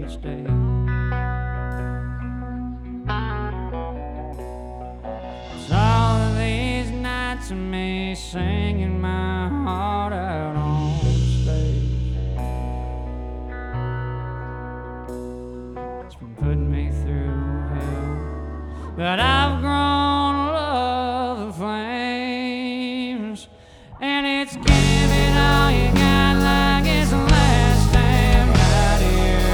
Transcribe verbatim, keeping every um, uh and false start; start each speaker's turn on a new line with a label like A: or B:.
A: each day. It's all of these nights of me singing my heart out on stage. It's been putting me through hell, but I've grown